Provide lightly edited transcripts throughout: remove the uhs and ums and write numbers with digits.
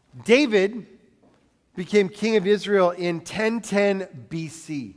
David became king of Israel in 1010 BC.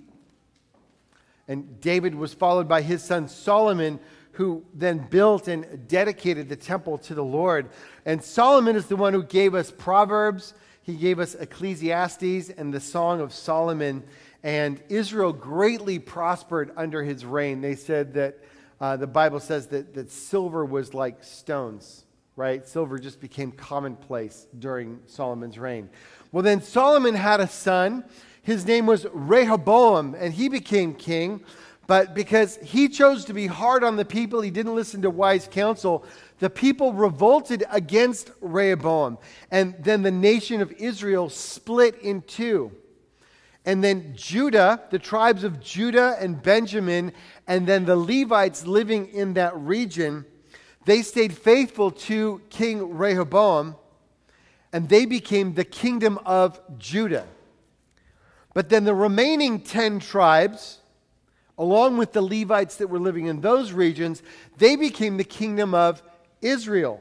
And David was followed by his son Solomon, who then built and dedicated the temple to the Lord. And Solomon is the one who gave us Proverbs. He gave us Ecclesiastes and the Song of Solomon. And Israel greatly prospered under his reign. They said that the Bible says that silver was like stones, right? Silver just became commonplace during Solomon's reign. Well, then Solomon had a son. His name was Rehoboam, and he became king. But because he chose to be hard on the people, he didn't listen to wise counsel, the people revolted against Rehoboam. And then the nation of Israel split in two. And then Judah, the tribes of Judah and Benjamin, and then the Levites living in that region, they stayed faithful to King Rehoboam, and they became the kingdom of Judah. But then the remaining 10 tribes, along with the Levites that were living in those regions, they became the kingdom of Israel.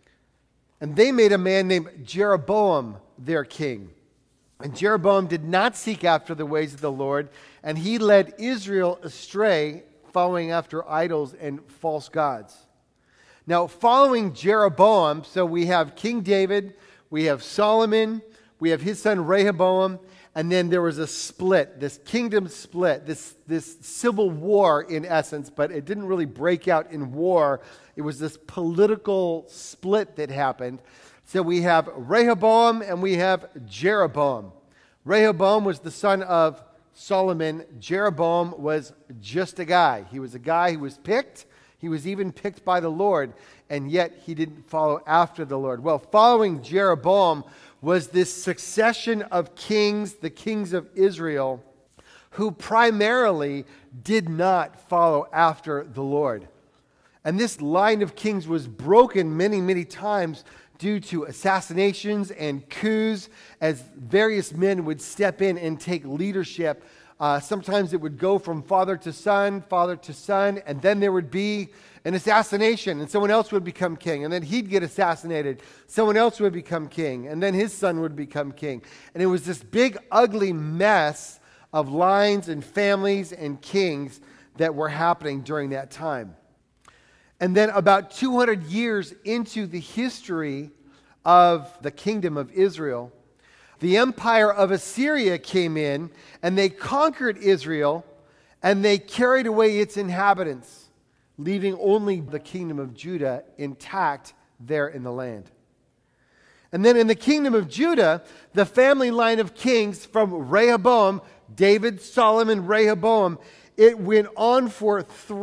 And they made a man named Jeroboam their king. And Jeroboam did not seek after the ways of the Lord, and he led Israel astray, following after idols and false gods. Now, following Jeroboam, so we have King David, we have Solomon, we have his son Rehoboam, and then there was a split, this kingdom split, this civil war in essence, but it didn't really break out in war. It was this political split that happened. So we have Rehoboam and we have Jeroboam. Rehoboam was the son of Solomon. Jeroboam was just a guy. He was a guy who was picked. He was even picked by the Lord, and yet he didn't follow after the Lord. Well, following Jeroboam was this succession of kings, the kings of Israel, who primarily did not follow after the Lord. And this line of kings was broken many, many times due to assassinations and coups as various men would step in and take leadership. Sometimes it would go from father to son, and then there would be an assassination, and someone else would become king, and then he'd get assassinated. Someone else would become king, and then his son would become king. And it was this big, ugly mess of lines and families and kings that were happening during that time. And then about 200 years into the history of the kingdom of Israel, the empire of Assyria came in, and they conquered Israel, and they carried away its inhabitants, leaving only the kingdom of Judah intact there in the land. And then in the kingdom of Judah, the family line of kings from Rehoboam, David, Solomon, Rehoboam, it went on for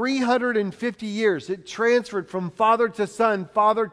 350 years. It transferred from father to son,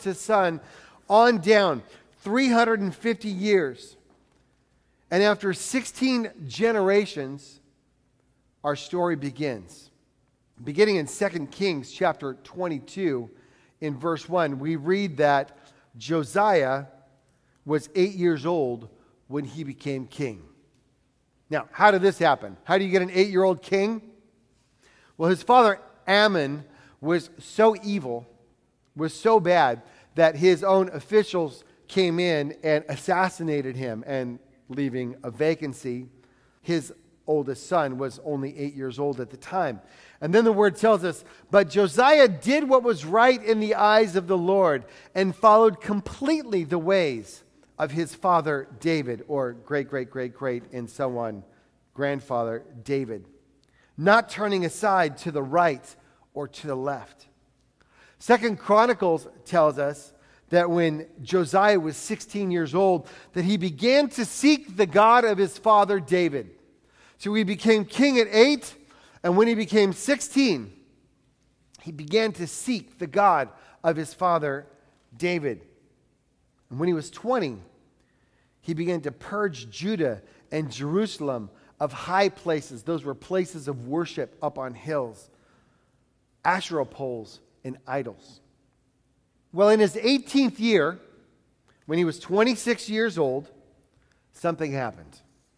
on down. 350 years. And after 16 generations, our story begins. Beginning in 2 Kings chapter 22, in verse 1, we read that Josiah was 8 years old when he became king. Now, how did this happen? How do you get an 8-year-old king? Well, his father Amon was so evil, was so bad, that his own officials came in and assassinated him, and leaving a vacancy. His oldest son was only 8 years old at the time. And then the word tells us, but Josiah did what was right in the eyes of the Lord and followed completely the ways of his father David, or great, and so on, grandfather David, not turning aside to the right or to the left. 2 Chronicles tells us that when Josiah was 16 years old, that he began to seek the God of his father David. So he became king at 8, and when he became 16, he began to seek the God of his father David. And when he was 20, he began to purge Judah and Jerusalem of high places. Those were places of worship up on hills, Asherah poles, and idols. Well, in his 18th year, when he was 26 years old, something happened.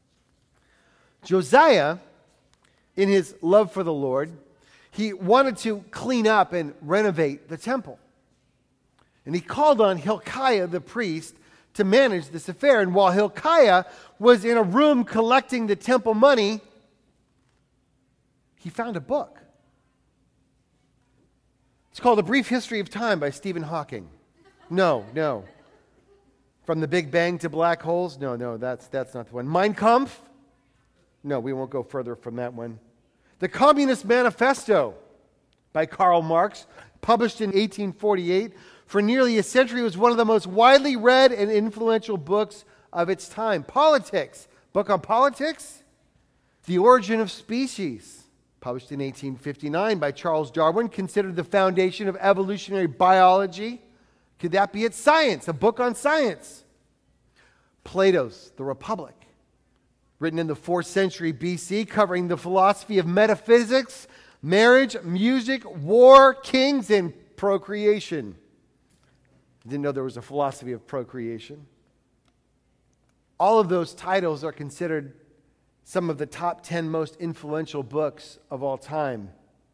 Josiah, in his love for the Lord, he wanted to clean up and renovate the temple. And he called on Hilkiah the priest to manage this affair. And while Hilkiah was in a room collecting the temple money, he found a book. It's called A Brief History of Time by Stephen Hawking. No. From the Big Bang to black holes? No, that's not the one. Mein Kampf? No, we won't go further from that one. The Communist Manifesto by Karl Marx, published in 1848. For nearly a century, it was one of the most widely read and influential books of its time. Politics, book on politics. The Origin of Species, published in 1859 by Charles Darwin, considered the foundation of evolutionary biology. Could that be it? Science, a book on science. Plato's The Republic, written in the 4th century BC, covering the philosophy of metaphysics, marriage, music, war, kings, and procreation. Didn't know there was a philosophy of procreation. All of those titles are considered some of the top 10 most influential books of all time.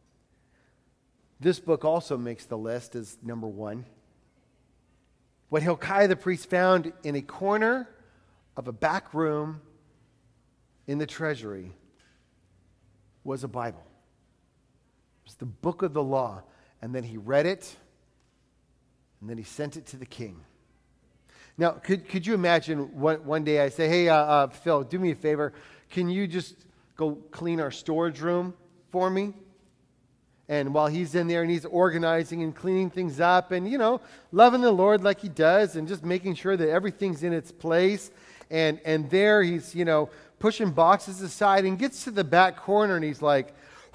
This book also makes the list as number 1. What Hilkiah the priest found in a corner of a back room in the treasury was a Bible. It was the book of the law. And then he read it, and then he sent it to the king. Now, could you imagine one day I say, hey, Phil, do me a favor. Can you just go clean our storage room for me? And while he's in there and he's organizing and cleaning things up and, loving the Lord like he does and just making sure that everything's in its place. And there he's, pushing boxes aside and gets to the back corner and he's like,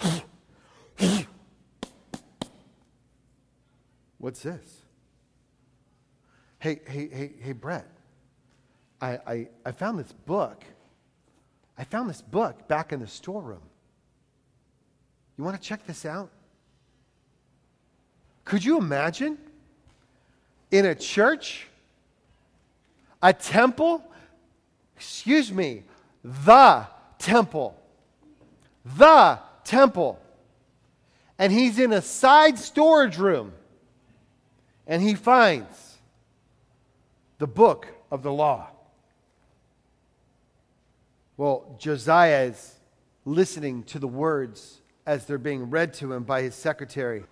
what's this? Hey, Brett, I found this book. I found this book back in the storeroom. You want to check this out? Could you imagine in a church, a temple, the temple, and he's in a side storage room, and he finds the book of the law. Well, Josiah is listening to the words as they're being read to him by his secretary.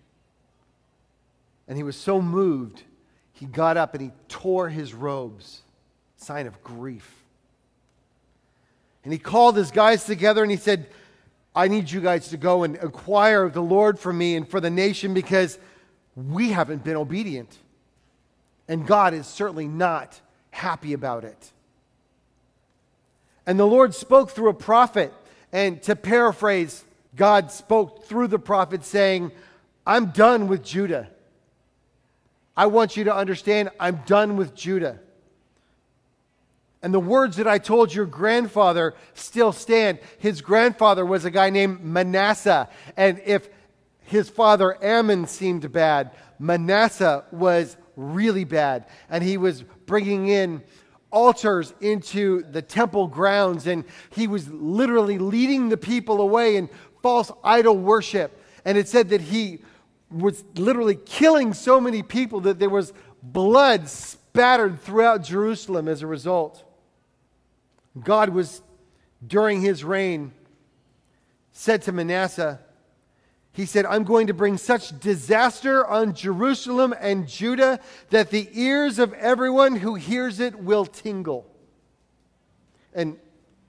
And he was so moved, he got up and he tore his robes, sign of grief. And he called his guys together and he said, I need you guys to go and inquire of the Lord for me and for the nation because we haven't been obedient. And God is certainly not happy about it. And the Lord spoke through a prophet. And to paraphrase, God spoke through the prophet saying, I'm done with Judah. I want you to understand, I'm done with Judah. And the words that I told your grandfather still stand. His grandfather was a guy named Manasseh. And if his father Ammon seemed bad, Manasseh was really bad. And he was bringing in altars into the temple grounds. And he was literally leading the people away in false idol worship. And it said that he was literally killing so many people that there was blood spattered throughout Jerusalem as a result. God was, during his reign, said to Manasseh, he said, I'm going to bring such disaster on Jerusalem and Judah that the ears of everyone who hears it will tingle. And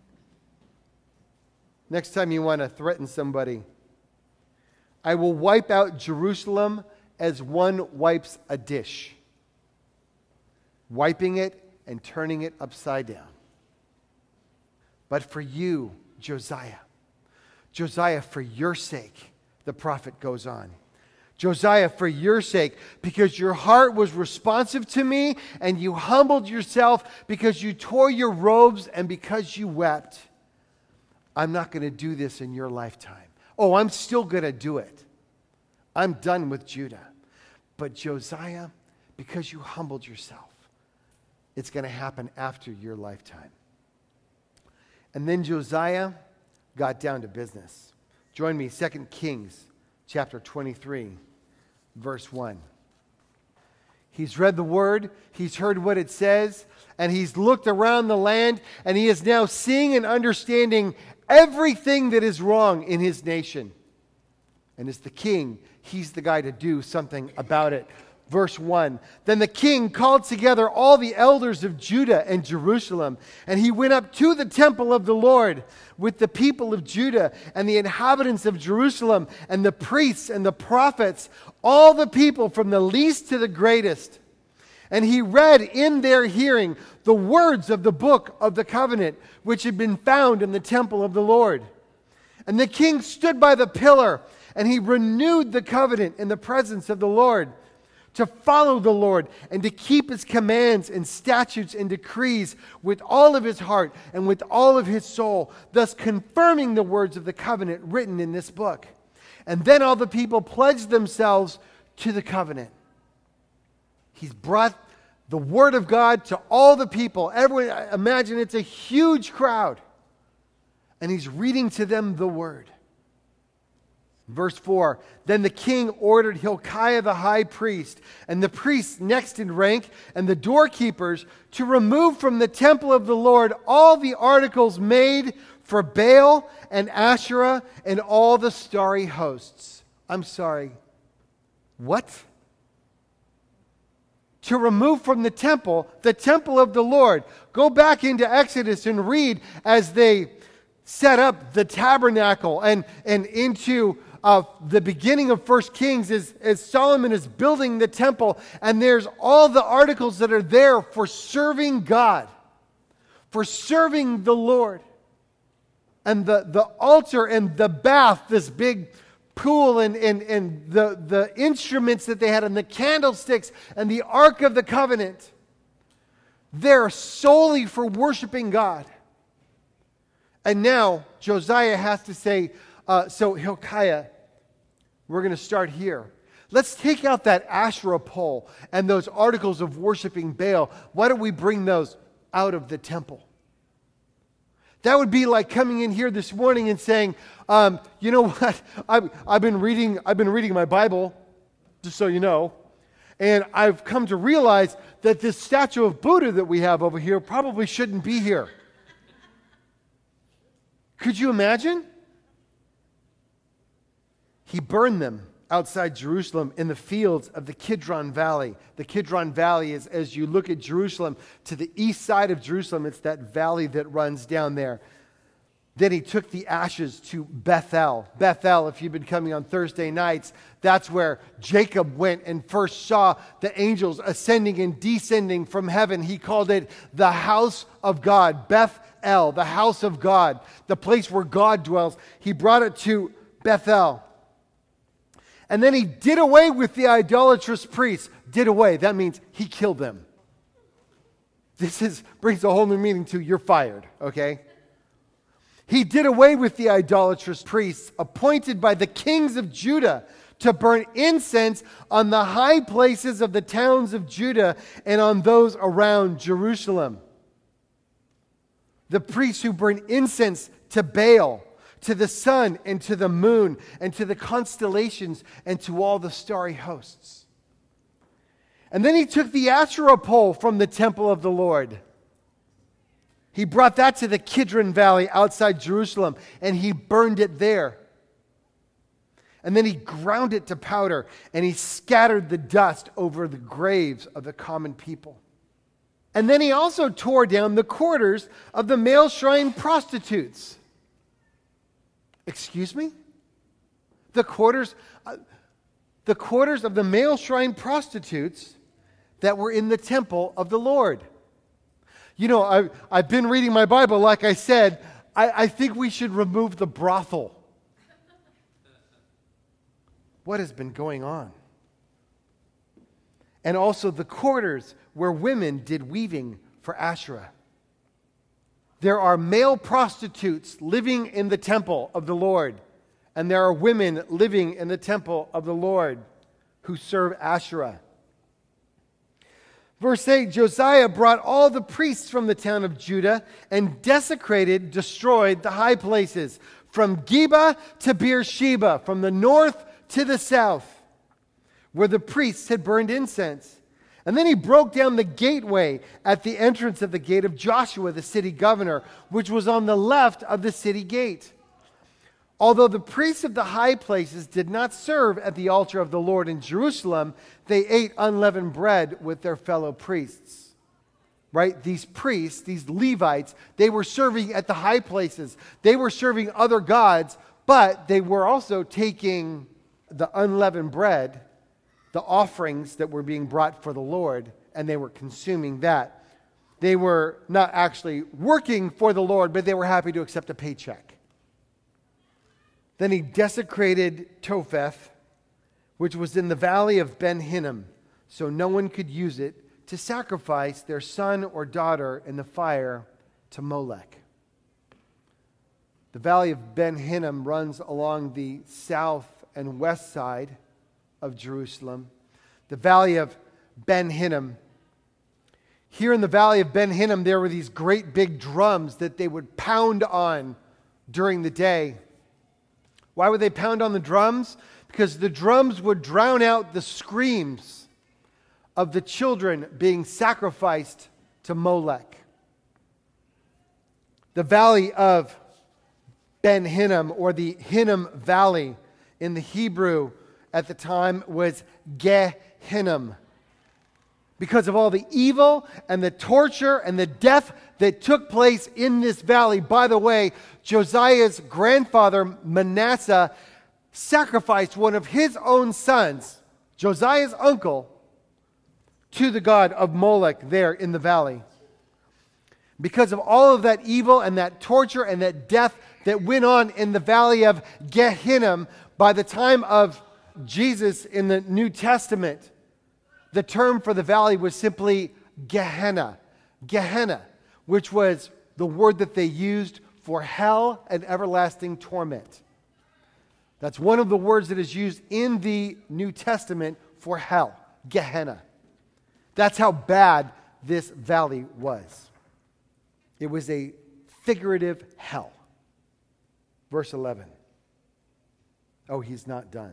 next time you want to threaten somebody, I will wipe out Jerusalem as one wipes a dish, wiping it and turning it upside down. But for you, Josiah, for your sake, the prophet goes on. Josiah, for your sake, because your heart was responsive to me and you humbled yourself because you tore your robes and because you wept, I'm not going to do this in your lifetime. Oh, I'm still going to do it. I'm done with Judah. But Josiah, because you humbled yourself, it's going to happen after your lifetime. And then Josiah got down to business. Join me, 2 Kings chapter 23, verse 1. He's read the word, he's heard what it says, and he's looked around the land, and he is now seeing and understanding everything that is wrong in his nation. And as the king, he's the guy to do something about it. Verse 1, then the king called together all the elders of Judah and Jerusalem, and he went up to the temple of the Lord with the people of Judah and the inhabitants of Jerusalem and the priests and the prophets, all the people from the least to the greatest. And he read in their hearing the words of the book of the covenant, which had been found in the temple of the Lord. And the king stood by the pillar, and he renewed the covenant in the presence of the Lord, to follow the Lord and to keep his commands and statutes and decrees with all of his heart and with all of his soul, thus confirming the words of the covenant written in this book. And then all the people pledged themselves to the covenant. He's brought the word of God to all the people. Everyone, imagine it's a huge crowd. And he's reading to them the word. Verse 4, then the king ordered Hilkiah the high priest and the priests next in rank and the doorkeepers to remove from the temple of the Lord all the articles made for Baal and Asherah and all the starry hosts. I'm sorry. What? To remove from the temple of the Lord. Go back into Exodus and read as they set up the tabernacle and into the beginning of 1 Kings as Solomon is building the temple, and there's all the articles that are there for serving God, for serving the Lord. And the altar and the bath, this big pool and the instruments that they had and the candlesticks and the Ark of the Covenant, they're solely for worshiping God. And now Josiah has to say, so Hilkiah, we're going to start here. Let's take out that Asherah pole and those articles of worshiping Baal. Why don't we bring those out of the temple? That would be like coming in here this morning and saying, you know what? I've been reading my Bible, just so you know, and I've come to realize that this statue of Buddha that we have over here probably shouldn't be here. Could you imagine? He burned them outside Jerusalem in the fields of the Kidron Valley. The Kidron Valley is, as you look at Jerusalem, to the east side of Jerusalem, it's that valley that runs down there. Then he took the ashes to Bethel. Bethel, if you've been coming on Thursday nights, that's where Jacob went and first saw the angels ascending and descending from heaven. He called it the house of God. Bethel, the house of God, the place where God dwells. He brought it to Bethel. And then he did away with the idolatrous priests. Did away, that means he killed them. This brings a whole new meaning to you're fired, okay? He did away with the idolatrous priests appointed by the kings of Judah to burn incense on the high places of the towns of Judah and on those around Jerusalem. The priests who burn incense to Baal, to the sun and to the moon and to the constellations and to all the starry hosts. And then he took the Asherah pole from the temple of the Lord. He brought that to the Kidron Valley outside Jerusalem, and he burned it there. And then he ground it to powder, and he scattered the dust over the graves of the common people. And then he also tore down the quarters of the male shrine prostitutes. Excuse me? The quarters of the male shrine prostitutes that were in the temple of the Lord. You know, I've been reading my Bible, like I said. I think we should remove the brothel. What has been going on? And also the quarters where women did weaving for Asherah. There are male prostitutes living in the temple of the Lord, and there are women living in the temple of the Lord who serve Asherah. Verse 8, Josiah brought all the priests from the town of Judah and destroyed the high places, from Geba to Beersheba, from the north to the south, where the priests had burned incense. And then he broke down the gateway at the entrance of the gate of Joshua, the city governor, which was on the left of the city gate. Although the priests of the high places did not serve at the altar of the Lord in Jerusalem, they ate unleavened bread with their fellow priests. Right? These priests, these Levites, they were serving at the high places. They were serving other gods, but they were also taking the unleavened bread, the offerings that were being brought for the Lord, and they were consuming that. They were not actually working for the Lord, but they were happy to accept a paycheck. Then he desecrated Topheth, which was in the valley of Ben Hinnom, so no one could use it to sacrifice their son or daughter in the fire to Molech. The valley of Ben Hinnom runs along the south and west side of Jerusalem. The valley of Ben Hinnom. Here in the valley of Ben Hinnom, there were these great big drums that they would pound on during the day. Why would they pound on the drums? Because the drums would drown out the screams of the children being sacrificed to Molech. The valley of Ben Hinnom, or the Hinnom Valley in the Hebrew at the time, was Gehinnom. Because of all the evil and the torture and the death that took place in this valley. By the way, Josiah's grandfather, Manasseh, sacrificed one of his own sons, Josiah's uncle, to the god of Molech there in the valley. Because of all of that evil and that torture and that death that went on in the valley of Gehinnom, by the time of Jesus in the New Testament, the term for the valley was simply Gehenna. Gehenna, which was the word that they used for hell and everlasting torment. That's one of the words that is used in the New Testament for hell. Gehenna. That's how bad this valley was. It was a figurative hell. Verse 11. Oh, he's not done.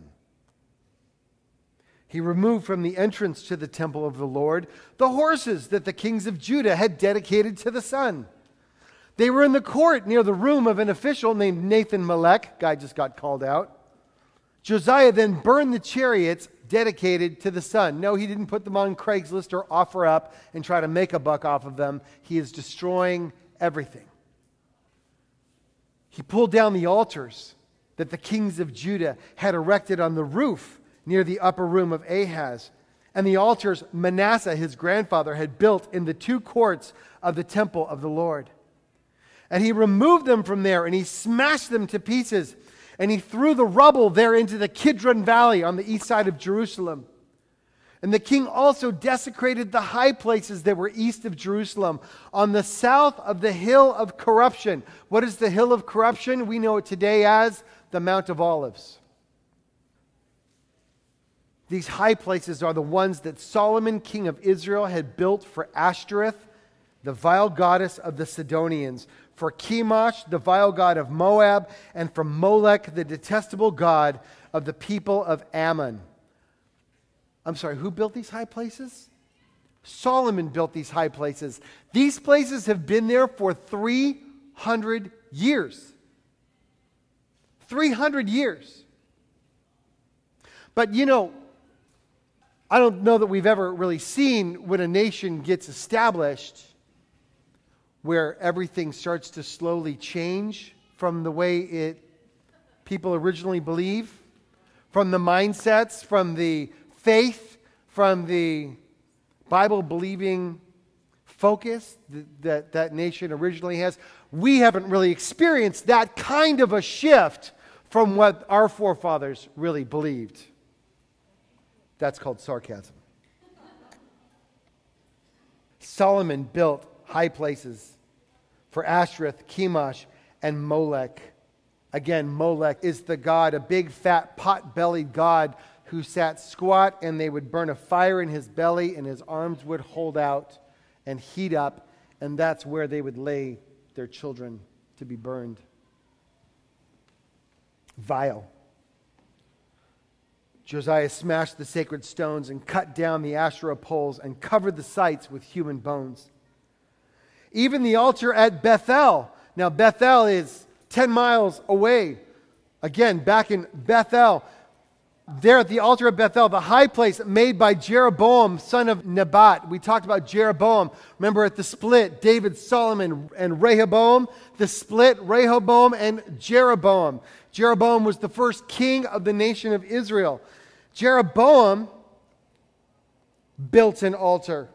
He removed from the entrance to the temple of the Lord the horses that the kings of Judah had dedicated to the sun. They were in the court near the room of an official named Nathan-Melech. Guy just got called out. Josiah then burned the chariots dedicated to the sun. No, he didn't put them on Craigslist or offer up and try to make a buck off of them. He is destroying everything. He pulled down the altars that the kings of Judah had erected on the roof near the upper room of Ahaz, and the altars Manasseh, his grandfather, had built in the two courts of the temple of the Lord. And he removed them from there, and he smashed them to pieces, and he threw the rubble there into the Kidron Valley on the east side of Jerusalem. And the king also desecrated the high places that were east of Jerusalem, on the south of the hill of corruption. What is the hill of corruption? We know it today as the Mount of Olives. These high places are the ones that Solomon, king of Israel, had built for Ashtoreth, the vile goddess of the Sidonians, for Chemosh, the vile god of Moab, and for Molech, the detestable god of the people of Ammon. I'm sorry, who built these high places? Solomon built these high places. These places have been there for 300 years. 300 years. But you know, I don't know that we've ever really seen when a nation gets established where everything starts to slowly change from the way people originally believe, from the mindsets, from the faith, from the Bible-believing focus that nation originally has. We haven't really experienced that kind of a shift from what our forefathers really believed. That's called sarcasm. Solomon built high places for Ashtoreth, Chemosh, and Molech. Again, Molech is the god, a big, fat, pot-bellied god who sat squat, and they would burn a fire in his belly, and his arms would hold out and heat up, and that's where they would lay their children to be burned. Vile. Josiah smashed the sacred stones and cut down the Asherah poles and covered the sites with human bones. Even the altar at Bethel. Now Bethel is 10 miles away. Again, back in Bethel, there at the altar of Bethel, the high place made by Jeroboam, son of Nebat. We talked about Jeroboam. Remember at the split, David, Solomon, and Rehoboam. The split, Rehoboam and Jeroboam. Jeroboam was the first king of the nation of Israel. Jeroboam built an altar.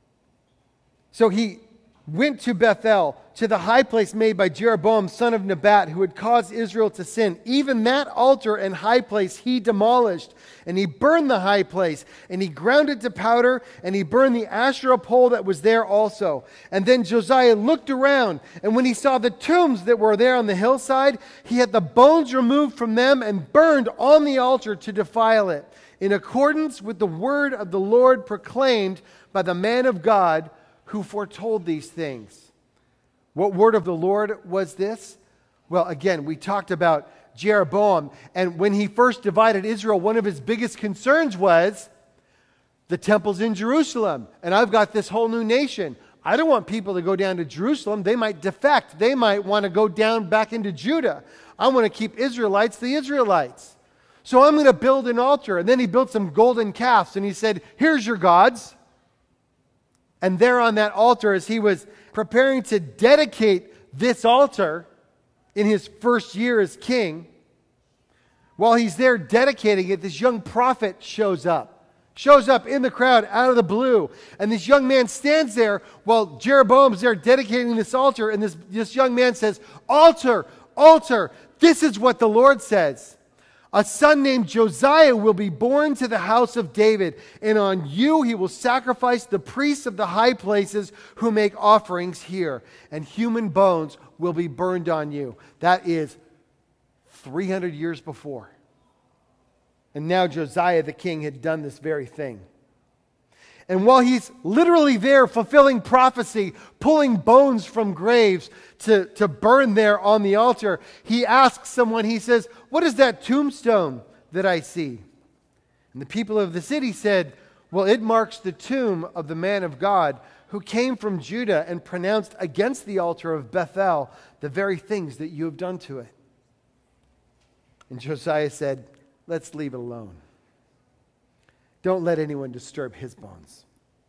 So he went to Bethel, to the high place made by Jeroboam, son of Nebat, who had caused Israel to sin. Even that altar and high place he demolished, and he burned the high place, and he ground it to powder, and he burned the Asherah pole that was there also. And then Josiah looked around, and when he saw the tombs that were there on the hillside, he had the bones removed from them and burned on the altar to defile it, in accordance with the word of the Lord proclaimed by the man of God who foretold these things. What word of the Lord was this? Well, again, we talked about Jeroboam, and when he first divided Israel, one of his biggest concerns was the temple's in Jerusalem, and I've got this whole new nation. I don't want people to go down to Jerusalem. They might defect. They might want to go down back into Judah. I want to keep Israelites the Israelites. So I'm going to build an altar. And then he built some golden calves, and he said, here's your gods. And there on that altar, as he was preparing to dedicate this altar in his first year as king, while he's there dedicating it, this young prophet shows up in the crowd out of the blue. And this young man stands there while Jeroboam's there dedicating this altar. And this young man says, altar, altar, this is what the Lord says. A son named Josiah will be born to the house of David, and on you he will sacrifice the priests of the high places who make offerings here, and human bones will be burned on you. That is 300 years before. And now Josiah the king had done this very thing. And while he's literally there fulfilling prophecy, pulling bones from graves to burn there on the altar, he asks someone, he says, what is that tombstone that I see? And the people of the city said, well, it marks the tomb of the man of God who came from Judah and pronounced against the altar of Bethel the very things that you have done to it. And Josiah said, let's leave it alone. Don't let anyone disturb his bones.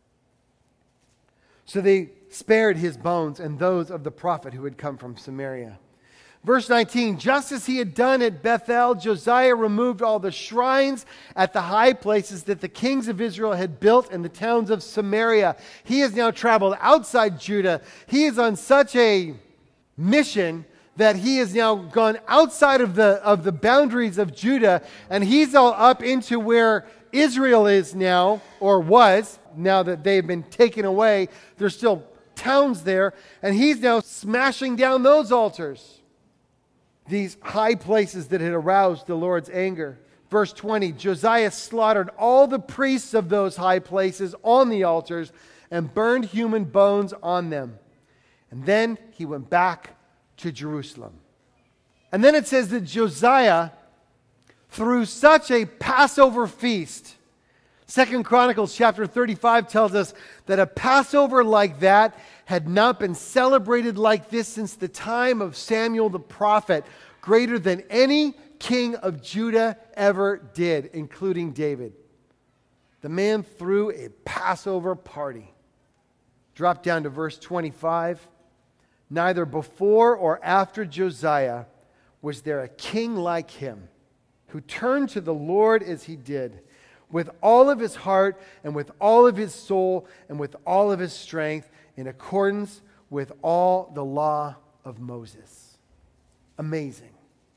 So they spared his bones and those of the prophet who had come from Samaria. Verse 19, just as he had done at Bethel, Josiah removed all the shrines at the high places that the kings of Israel had built in the towns of Samaria. He has now traveled outside Judah. He is on such a mission that he has now gone outside of the boundaries of Judah, and he's all up into where Israel is now, or was, now that they've been taken away. There's still towns there, and he's now smashing down those altars, these high places that had aroused the Lord's anger. Verse 20, Josiah slaughtered all the priests of those high places on the altars and burned human bones on them. And then he went back to Jerusalem. And then it says that Josiah threw such a Passover feast. 2 Chronicles chapter 35 tells us that a Passover like that had not been celebrated like this since the time of Samuel the prophet, greater than any king of Judah ever did, including David. The man threw a Passover party. Drop down to verse 25. Neither before or after Josiah was there a king like him, who turned to the Lord as he did, with all of his heart and with all of his soul and with all of his strength, in accordance with all the law of Moses. Amazing.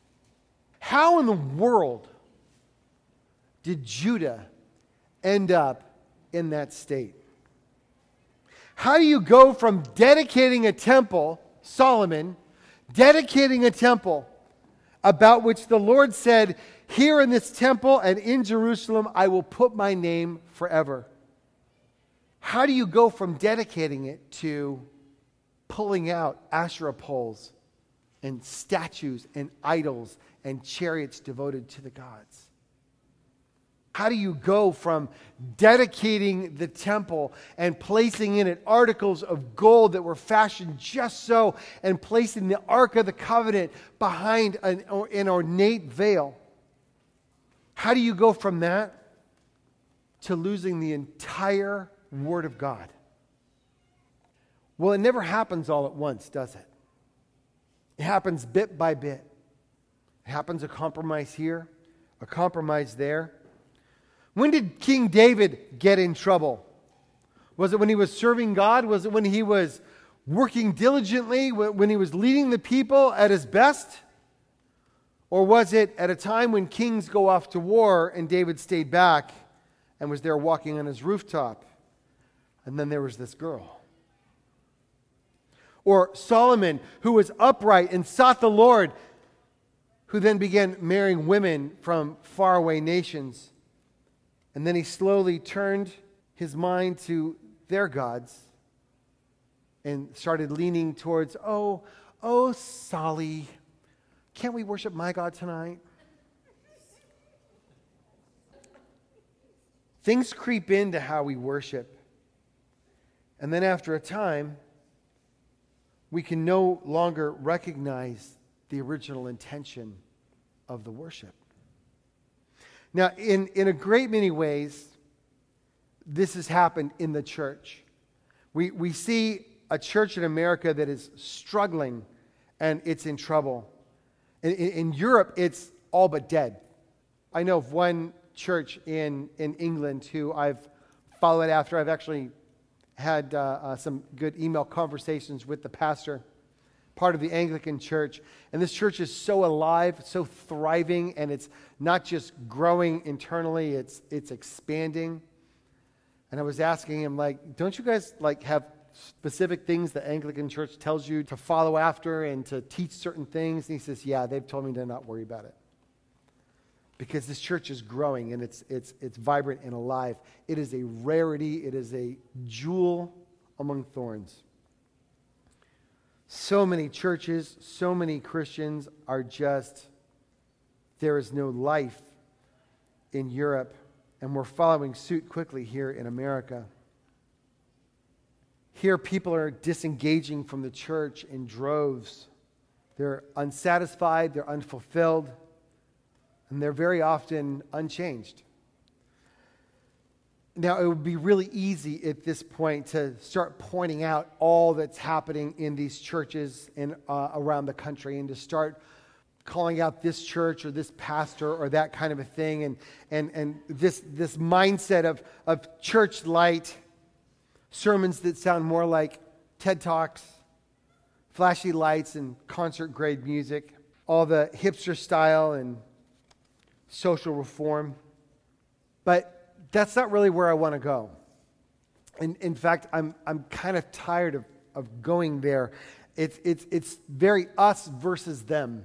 How in the world did Judah end up in that state? How do you go from dedicating a temple, Solomon, dedicating a temple about which the Lord said, here in this temple and in Jerusalem, I will put my name forever. How do you go from dedicating it to pulling out Asherah poles and statues and idols and chariots devoted to the gods? How do you go from dedicating the temple and placing in it articles of gold that were fashioned just so, and placing the Ark of the Covenant behind an ornate veil? How do you go from that to losing the entire Word of God? Well, it never happens all at once, does it? It happens bit by bit. It happens a compromise here, a compromise there. When did King David get in trouble? Was it when he was serving God? Was it when he was working diligently, when he was leading the people at his best? Or was it at a time when kings go off to war and David stayed back and was there walking on his rooftop? And then there was this girl. Or Solomon, who was upright and sought the Lord, who then began marrying women from faraway nations. And then he slowly turned his mind to their gods and started leaning towards, oh, Solly, can't we worship my God tonight? Things creep into how we worship. And then after a time, we can no longer recognize the original intention of the worship. Now, in a great many ways, this has happened in the church. We see a church in America that is struggling and it's in trouble. In Europe, it's all but dead. I know of one church in England who I've followed after. I've actually had some good email conversations with the pastor, part of the Anglican church. And this church is so alive, so thriving, and it's not just growing internally, it's expanding. And I was asking him, don't you guys have specific things the Anglican church tells you to follow after and to teach certain things? And he says, yeah, they've told me to not worry about it. Because this church is growing and it's vibrant and alive. It is a rarity. It is a jewel among thorns. So many churches, so many Christians are just, there is no life in Europe, and we're following suit quickly here in America. Here, people are disengaging from the church in droves. They're unsatisfied, they're unfulfilled, and they're very often unchanged. Now, it would be really easy at this point to start pointing out all that's happening in these churches and around the country, and to start calling out this church or this pastor or that kind of a thing, and this mindset of church light, sermons that sound more like TED Talks, flashy lights and concert-grade music, all the hipster style and social reform. But that's not really where I want to go. And in fact, I'm kind of tired of going there. It's very us versus them.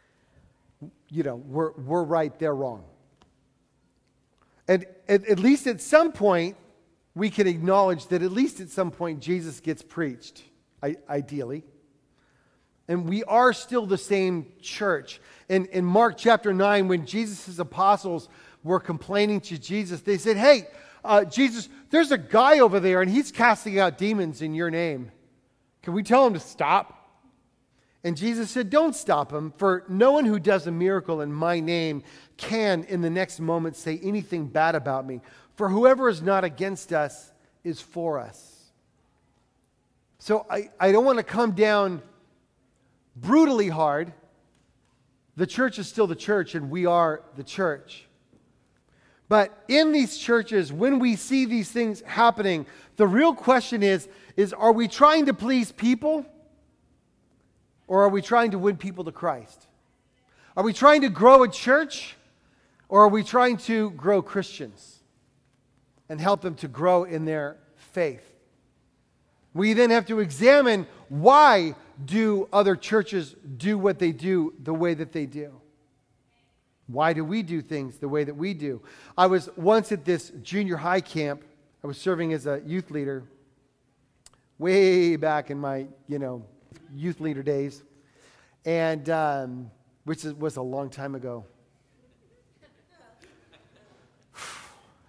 We're right, they're wrong. And at least at some point, we can acknowledge that at least at some point Jesus gets preached, ideally. And we are still the same church. In Mark chapter 9, when Jesus' apostles were complaining to Jesus, they said, hey, Jesus, there's a guy over there and he's casting out demons in your name. Can we tell him to stop? And Jesus said, don't stop him, for no one who does a miracle in my name can in the next moment say anything bad about me. For whoever is not against us is for us. So I don't want to come down brutally hard. The church is still the church and we are the church. But in these churches, when we see these things happening, the real question is are we trying to please people? Or are we trying to win people to Christ? Are we trying to grow a church? Or are we trying to grow Christians and help them to grow in their faith? We then have to examine, why do other churches do what they do the way that they do? Why do we do things the way that we do? I was once at this junior high camp. I was serving as a youth leader way back in my, youth leader days, and which was a long time ago.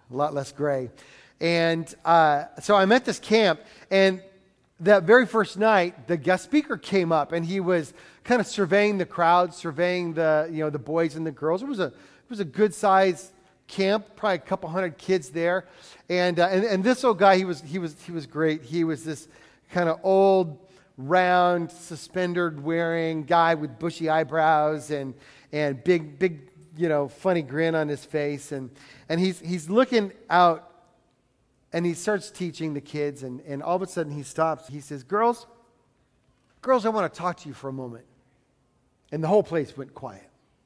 a lot less gray. And so I'm at this camp, and that very first night, the guest speaker came up, and he was kind of surveying the crowd, surveying the boys and the girls. It was a good sized camp, probably a couple hundred kids there, and this old guy, he was great. He was this kind of old, round, suspender wearing guy with bushy eyebrows and big funny grin on his face, and he's looking out. And he starts teaching the kids, and all of a sudden he stops. He says, girls, I want to talk to you for a moment. And the whole place went quiet.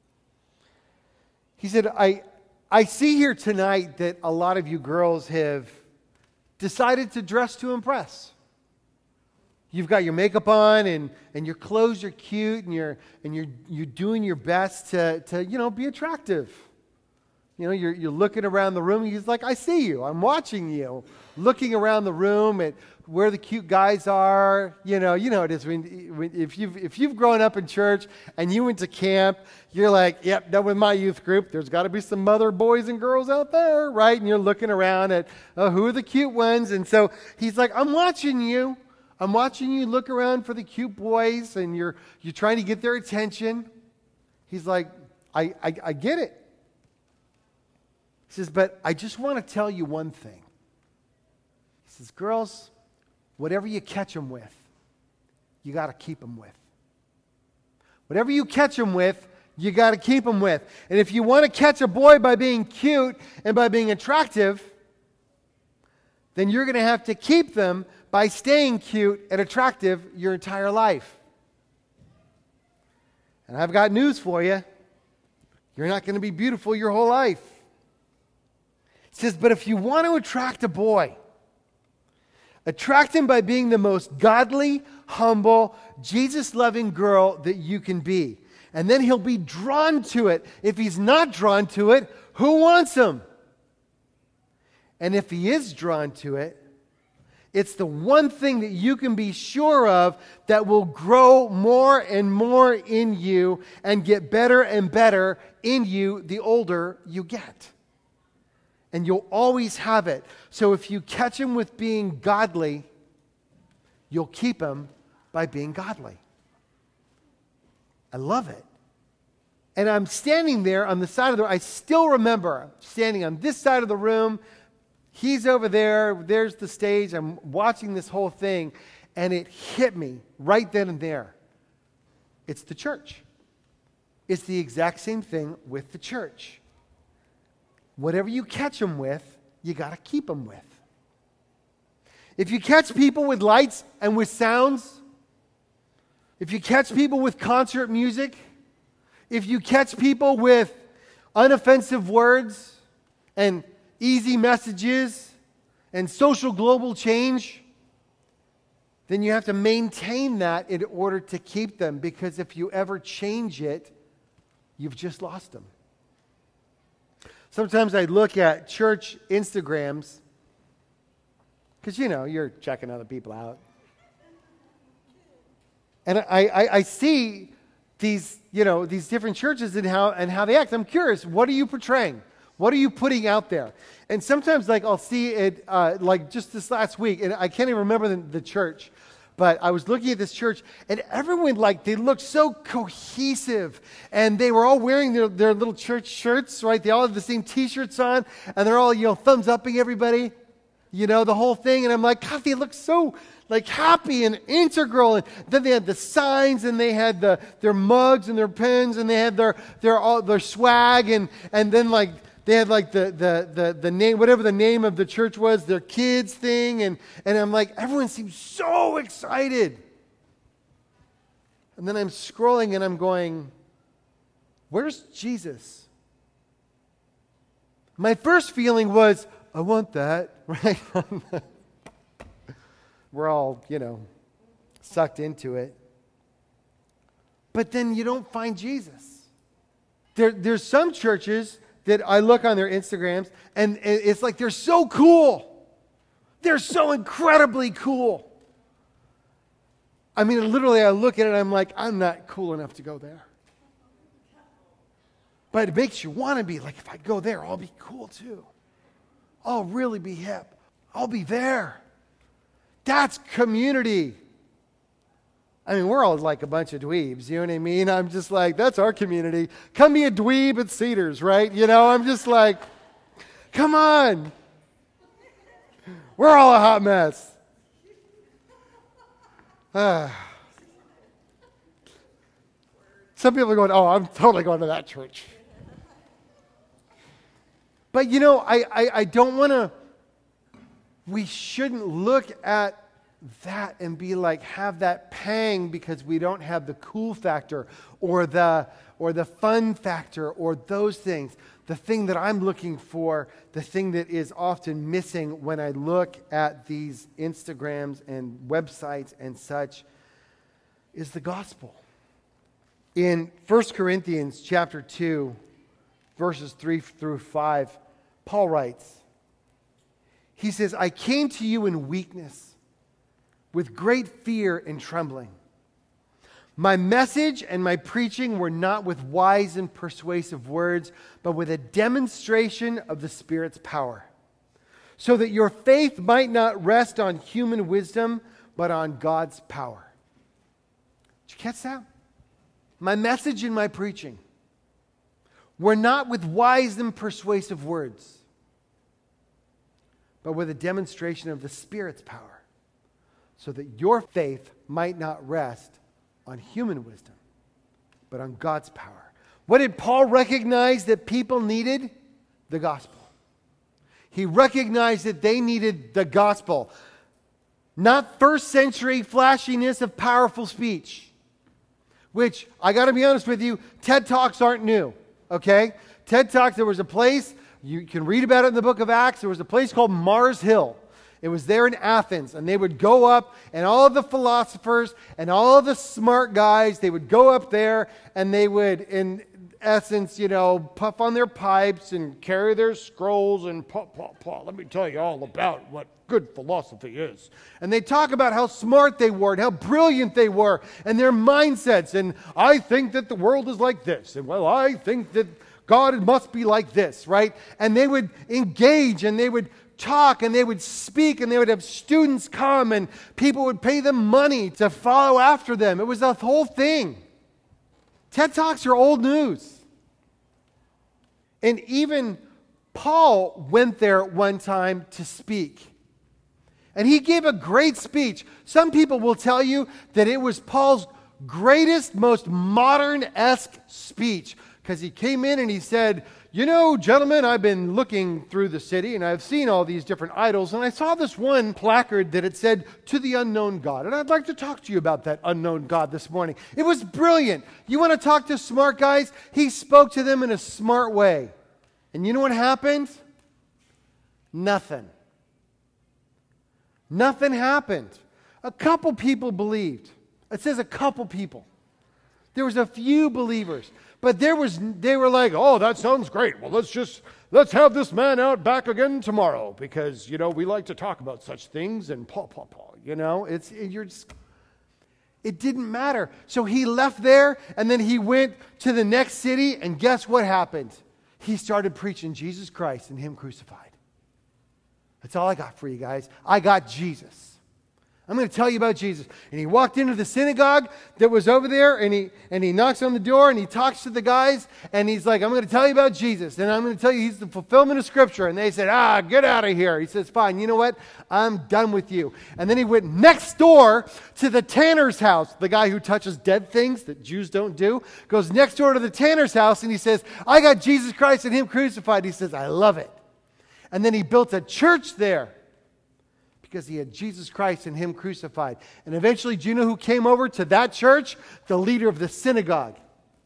He said, I see here tonight that a lot of you girls have decided to dress to impress. You've got your makeup on, and your clothes are cute, and you're doing your best to be attractive. You're looking around the room. He's like, I see you. I'm watching you. Looking around the room at where the cute guys are. You know it is. If you've grown up in church and you went to camp, you're like, yep, done with my youth group. There's got to be some other boys and girls out there, right? And you're looking around at who are the cute ones. And so he's like, I'm watching you. I'm watching you look around for the cute boys, and you're trying to get their attention. He's like, I get it. He says, but I just want to tell you one thing. He says, girls, whatever you catch them with, you got to keep them with. Whatever you catch them with, you got to keep them with. And if you want to catch a boy by being cute and by being attractive, then you're going to have to keep them by staying cute and attractive your entire life. And I've got news for you. You're not going to be beautiful your whole life. It says, but if you want to attract a boy, attract him by being the most godly, humble, Jesus-loving girl that you can be. And then he'll be drawn to it. If he's not drawn to it, who wants him? And if he is drawn to it, it's the one thing that you can be sure of that will grow more and more in you and get better and better in you the older you get. And you'll always have it. So if you catch him with being godly, you'll keep him by being godly. I love it. And I'm standing there on the side of the room. I still remember standing on this side of the room. He's over there. There's the stage. I'm watching this whole thing. And it hit me right then and there. It's the church. It's the exact same thing with the church. Whatever you catch them with, you got to keep them with. If you catch people with lights and with sounds, if you catch people with concert music, if you catch people with unoffensive words and easy messages and social global change, then you have to maintain that in order to keep them, because if you ever change it, you've just lost them. Sometimes I look at church Instagrams, because, you're checking other people out. And I see these different churches and how they act. I'm curious, what are you portraying? What are you putting out there? And sometimes, I'll see it, just this last week, and I can't even remember the church, but I was looking at this church, and everyone, they looked so cohesive, and they were all wearing their little church shirts, right? They all have the same T-shirts on, and they're all, thumbs-upping everybody, the whole thing, and I'm like, God, they look so, happy and integral, and then they had the signs, and they had their mugs and their pens, and they had their swag, and then, they had the name, whatever the name of the church was, their kids thing, and I'm like, everyone seems so excited. And then I'm scrolling and I'm going, where's Jesus? My first feeling was, I want that, right? We're all, sucked into it. But then you don't find Jesus. There's some churches that I look on their Instagrams, and it's like they're so cool. They're so incredibly cool. I mean, literally, I look at it, and I'm like, I'm not cool enough to go there. But it makes you want to be like, if I go there, I'll be cool too. I'll really be hip. I'll be there. That's community. I mean, we're all like a bunch of dweebs, you know what I mean? I'm just like, that's our community. Come be a dweeb at Cedars, right? You know, I'm just like, come on. We're all a hot mess. Some people are going, oh, I'm totally going to that church. But you know, I don't want to, we shouldn't look at that and be like, have that pang because we don't have the cool factor or the fun factor or those things. The thing that I'm looking for, the thing that is often missing when I look at these Instagrams and websites and such is the gospel. In 1 Corinthians chapter 2, verses 3 through 5, Paul writes, he says, I came to you in weakness, with great fear and trembling. My message and my preaching were not with wise and persuasive words, but with a demonstration of the Spirit's power, so that your faith might not rest on human wisdom, but on God's power. Did you catch that? My message and my preaching were not with wise and persuasive words, but with a demonstration of the Spirit's power, so that your faith might not rest on human wisdom, but on God's power. What did Paul recognize that people needed? The gospel. He recognized that they needed the gospel. Not first century flashiness of powerful speech, which, I got to be honest with you, TED Talks aren't new, okay? TED Talks, there was a place, you can read about it in the book of Acts, there was a place called Mars Hill. It was there in Athens, and they would go up, and all of the philosophers and all of the smart guys, they would go up there, and they would, in essence, you know, puff on their pipes and carry their scrolls and let me tell you all about what good philosophy is. And they talk about how smart they were and how brilliant they were and their mindsets. And I think that the world is like this. And well, I think that God must be like this, right? And they would engage and they would talk and they would speak and they would have students come and people would pay them money to follow after them. It was a whole thing. TED Talks are old news. And even Paul went there one time to speak. And he gave a great speech. Some people will tell you that it was Paul's greatest, most modern-esque speech. Because he came in and he said, you know, gentlemen, I've been looking through the city and I've seen all these different idols. And I saw this one placard that it said, to the unknown God. And I'd like to talk to you about that unknown God this morning. It was brilliant. You want to talk to smart guys? He spoke to them in a smart way. And you know what happened? Nothing. Nothing happened. A couple people believed. It says a couple people. There was a few believers. But they were like, oh, that sounds great. Well, let's have this man out back again tomorrow because, you know, we like to talk about such things and you know, it didn't matter. So he left there and then he went to the next city and guess what happened? He started preaching Jesus Christ and Him crucified. That's all I got for you guys. I got Jesus. I'm going to tell you about Jesus. And he walked into the synagogue that was over there, and he knocks on the door, and he talks to the guys, and he's like, I'm going to tell you about Jesus, and I'm going to tell you He's the fulfillment of Scripture. And they said, get out of here. He says, fine, you know what? I'm done with you. And then he went next door to the tanner's house, the guy who touches dead things that Jews don't do, goes next door to the tanner's house, and he says, I got Jesus Christ and Him crucified. He says, I love it. And then he built a church there. Because he had Jesus Christ and Him crucified. And eventually, do you know who came over to that church? The leader of the synagogue.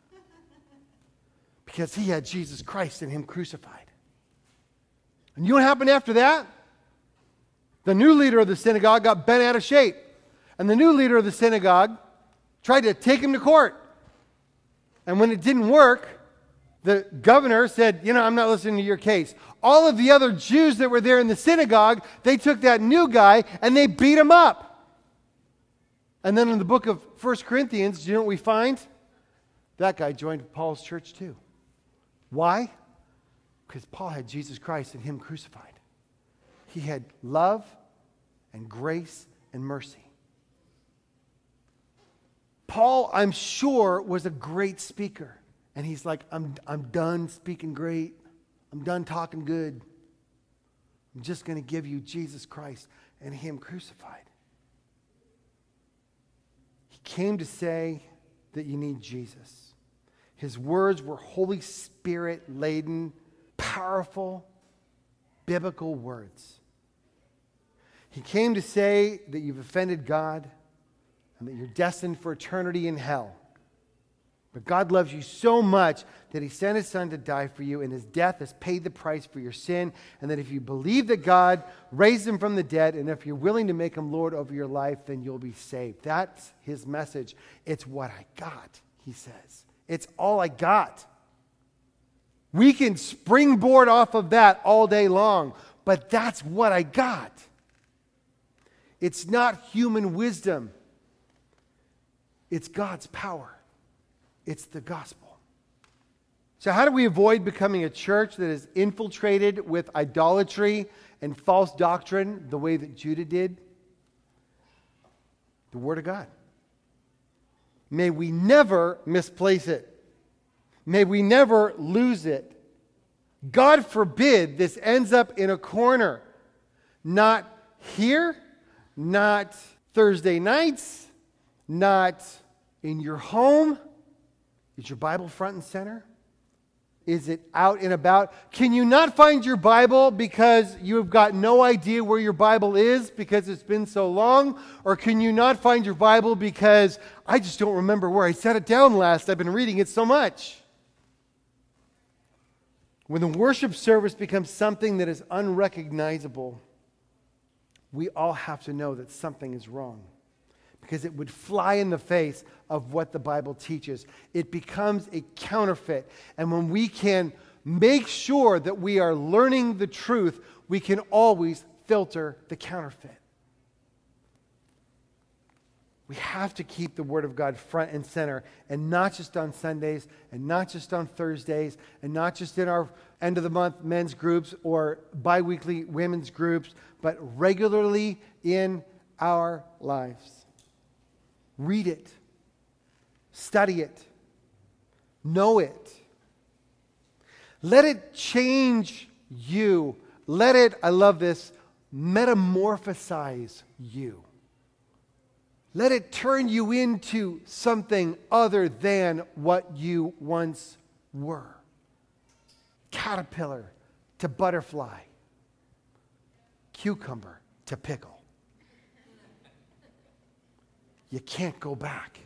Because he had Jesus Christ and Him crucified. And you know what happened after that? The new leader of the synagogue got bent out of shape. And the new leader of the synagogue tried to take him to court. And when it didn't work, the governor said, you know, I'm not listening to your case. All of the other Jews that were there in the synagogue, they took that new guy and they beat him up. And then in the book of 1 Corinthians, do you know what we find? That guy joined Paul's church too. Why? Because Paul had Jesus Christ and Him crucified. He had love and grace and mercy. Paul, I'm sure, was a great speaker. And he's like, I'm done speaking great. I'm done talking good. I'm just going to give you Jesus Christ and Him crucified. He came to say that you need Jesus. His words were Holy Spirit laden, powerful, biblical words. He came to say that you've offended God and that you're destined for eternity in hell. But God loves you so much that He sent His Son to die for you, and His death has paid the price for your sin, and that if you believe that God raised Him from the dead, and if you're willing to make Him Lord over your life, then you'll be saved. That's His message. It's what I got, He says. It's all I got. We can springboard off of that all day long, but that's what I got. It's not human wisdom. It's God's power. It's the gospel. So how do we avoid becoming a church that is infiltrated with idolatry and false doctrine the way that Judah did? The Word of God. May we never misplace it. May we never lose it. God forbid this ends up in a corner. Not here, not Thursday nights, not in your home. Is your Bible front and center? Is it out and about? Can you not find your Bible because you've got no idea where your Bible is because it's been so long? Or can you not find your Bible because I just don't remember where I set it down last? I've been reading it so much. When the worship service becomes something that is unrecognizable, we all have to know that something is wrong, because it would fly in the face of what the Bible teaches. It becomes a counterfeit. And when we can make sure that we are learning the truth, we can always filter the counterfeit. We have to keep the Word of God front and center, and not just on Sundays, and not just on Thursdays, and not just in our end of the month men's groups or bi-weekly women's groups, but regularly in our lives. Read it. Study it. Know it. Let it change you. Let it, I love this, metamorphosize you. Let it turn you into something other than what you once were. Caterpillar to butterfly. Cucumber to pickle. You can't go back.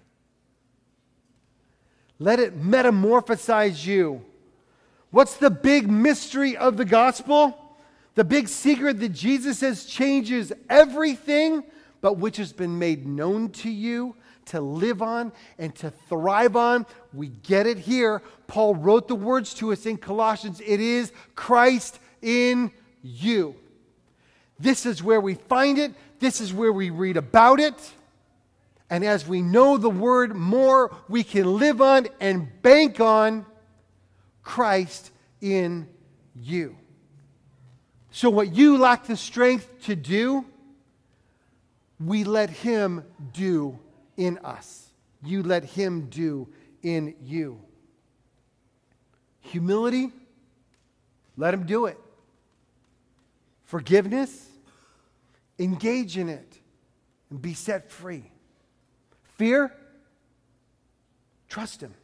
Let it metamorphosize you. What's the big mystery of the gospel? The big secret that Jesus says changes everything, but which has been made known to you to live on and to thrive on. We get it here. Paul wrote the words to us in Colossians. It is Christ in you. This is where we find it. This is where we read about it. And as we know the Word more, we can live on and bank on Christ in you. So what you lack the strength to do, we let Him do in us. You let Him do in you. Humility, let Him do it. Forgiveness, engage in it and be set free. Fear, trust Him.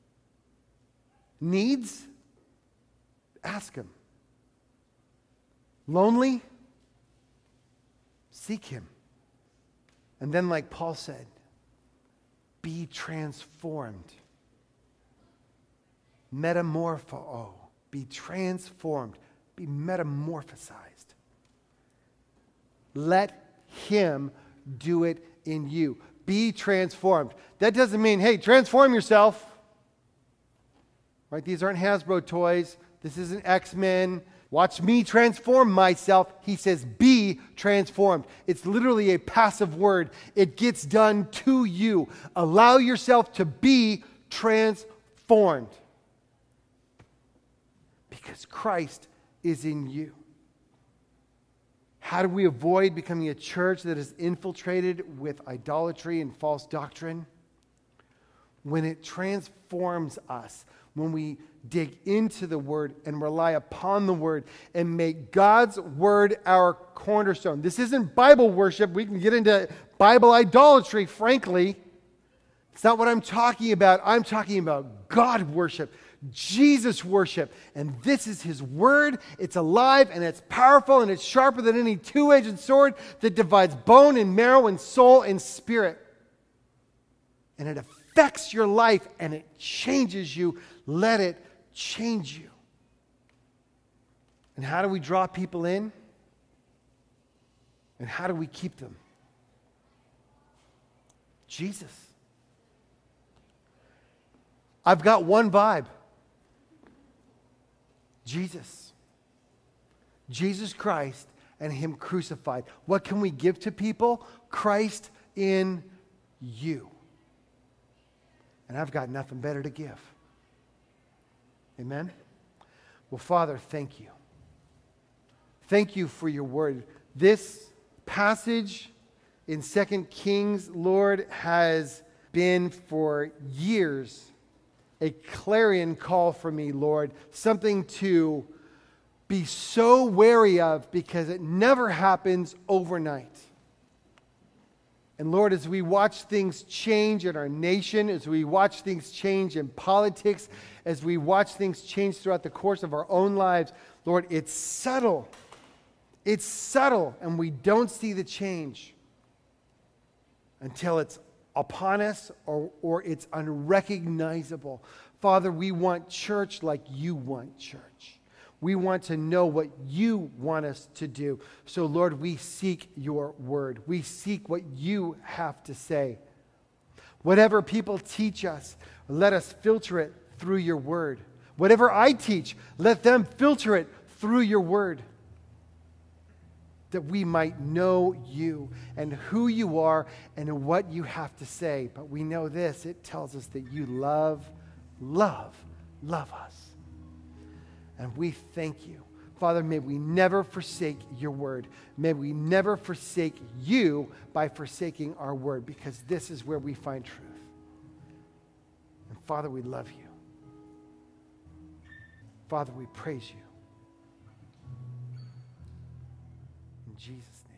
Needs, ask Him. Lonely, seek Him. And then, like Paul said, be transformed. Metamorpho. Be transformed. Be metamorphosized. Let Him do it in you. Be transformed. That doesn't mean, hey, transform yourself. Right? These aren't Hasbro toys. This isn't X-Men. Watch me transform myself. He says, be transformed. It's literally a passive word. It gets done to you. Allow yourself to be transformed. Because Christ is in you. How do we avoid becoming a church that is infiltrated with idolatry and false doctrine? When it transforms us, when we dig into the Word and rely upon the Word and make God's Word our cornerstone. This isn't Bible worship. We can get into Bible idolatry, frankly. It's not what I'm talking about. I'm talking about God worship, Jesus worship. And this is His Word. It's alive and it's powerful and it's sharper than any two-edged sword that divides bone and marrow and soul and spirit. And it affects your life and it changes you. Let it change you. And how do we draw people in? And how do we keep them? Jesus. I've got one vibe. Jesus. Jesus Christ and Him crucified. What can we give to people? Christ in you. And I've got nothing better to give. Amen? Well, Father, thank you. Thank you for your word. This passage in 2 Kings, Lord, has been for years a clarion call for me, Lord. Something to be so wary of because it never happens overnight. And Lord, as we watch things change in our nation, as we watch things change in politics, as we watch things change throughout the course of our own lives, Lord, it's subtle. It's subtle, and we don't see the change until it's upon us or it's unrecognizable. Father, we want church like you want church. We want to know what you want us to do. So, Lord, we seek your word. We seek what you have to say. Whatever people teach us, let us filter it through your word. Whatever I teach, let them filter it through your word. That we might know you and who you are and what you have to say. But we know this, it tells us that you love us. And we thank you. Father, may we never forsake your word. May we never forsake you by forsaking our word, because this is where we find truth. And Father, we love you. Father, we praise you. In Jesus' name.